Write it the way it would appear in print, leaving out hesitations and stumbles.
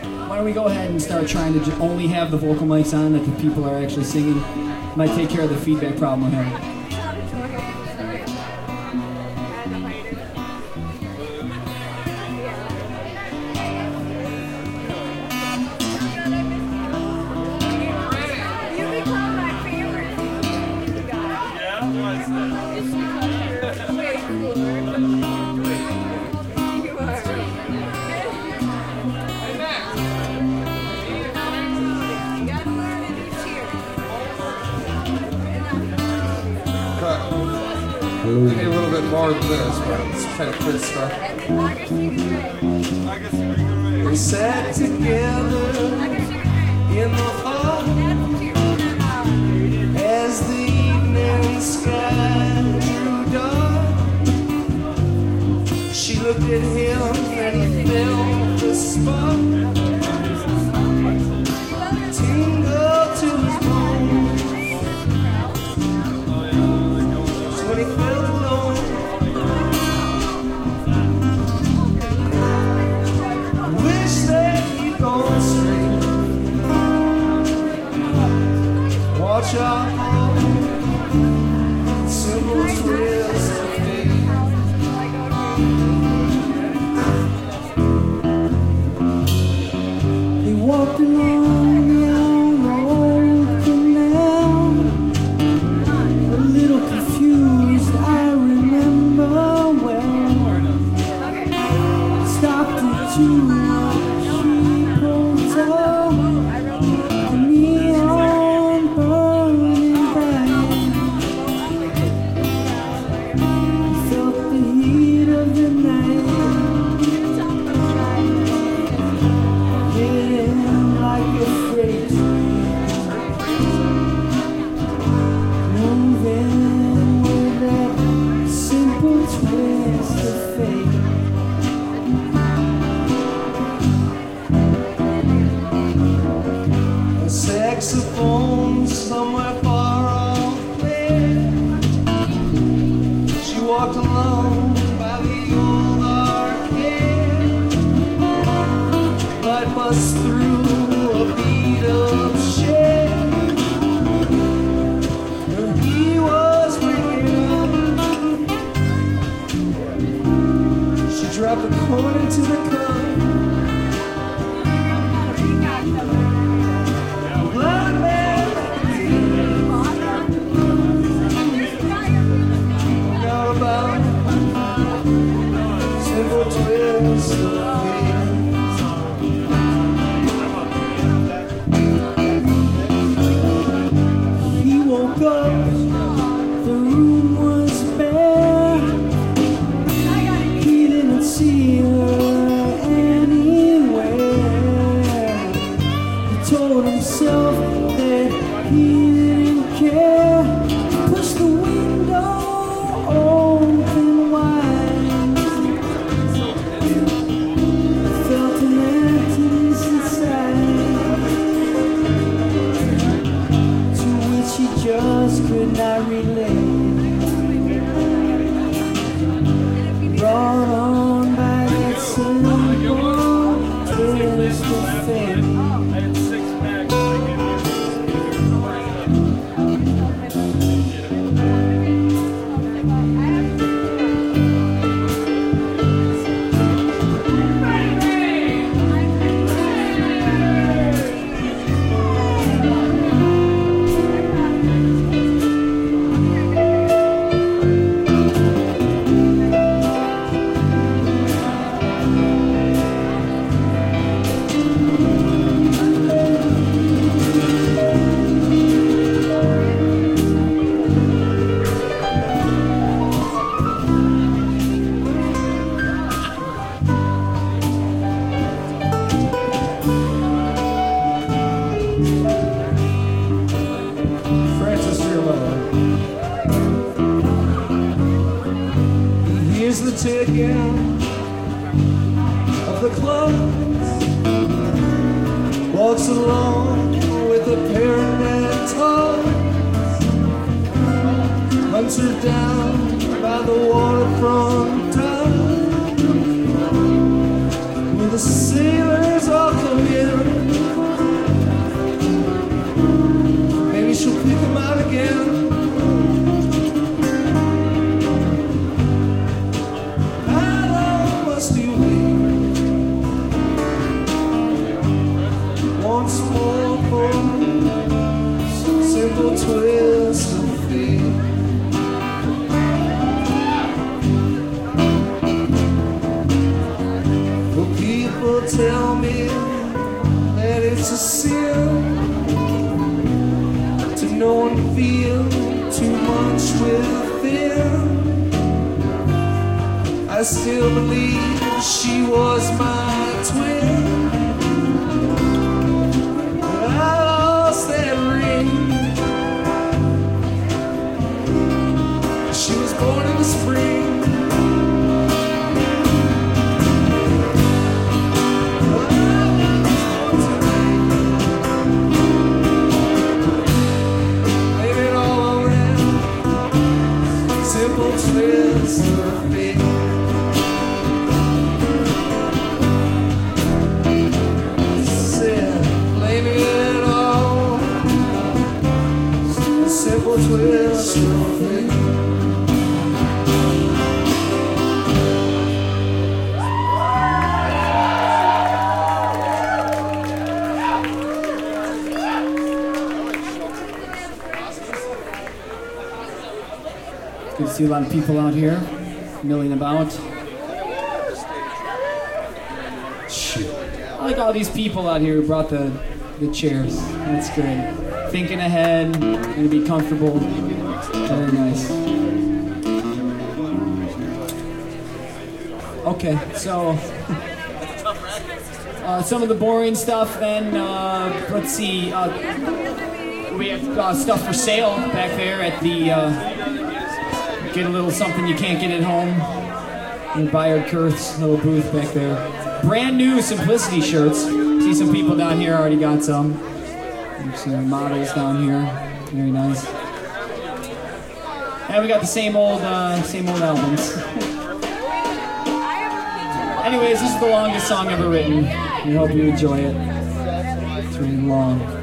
Why don't we go ahead and start trying to only have the vocal mics on if the people are actually singing? Might take care of the feedback problem we're having. Maybe a little bit more than this, but it's kind of good stuff. We sat together in the hall as the evening sky grew dark. She looked at him and he felt the spark tingle to his bones. So when he felt alone, I wish that he'd gone straight. Watch out for simple twists of fate. He walked along the old canal, a little confused, I remember well. Stopped at two cheap hotels, a neon burning bright. Felt the heat of the night, hitting like a freight train, moving with that simple twist of fate. A saxophone somewhere far off there. She walked along by the old arcade. Light bust through a beat of shade. And he was waking up. She dropped a coin into the cup. Blind man forgot about simple twists of fate. He woke up, the room was bare. He didn't see her anywhere. He told himself that he didn't care. Pushed the window open wide. Felt an emptiness inside, to which he just could not relate. Brought on by that simple twist of fate. Francis Rillo. He hears the ticking of the clocks, walks along with a pair of net toes, hunts her down by the waterfront town, where the sailors all come in. twist of fate. Well, people tell me that it's a sin to know and feel too much within. I still believe she was my twin. But I lost that ring. She was born in the spring. Blame it all on that simple twist of fate. Simple twist of fate. Good to see a lot of people out here milling about. Shoot. I like all these people out here who brought the chairs. That's great. Thinking ahead, gonna be comfortable. Very nice. Okay, so some of the boring stuff then, let's see. We have stuff for sale back there at the, get a little something you can't get at home. In Bayard Kurth's little booth back there. Brand new Simplicity shirts. See some people down here already got some. There's some models down here. Very nice. And we got the same old albums. Anyways, this is the longest song ever written. We hope you enjoy it. It's really long.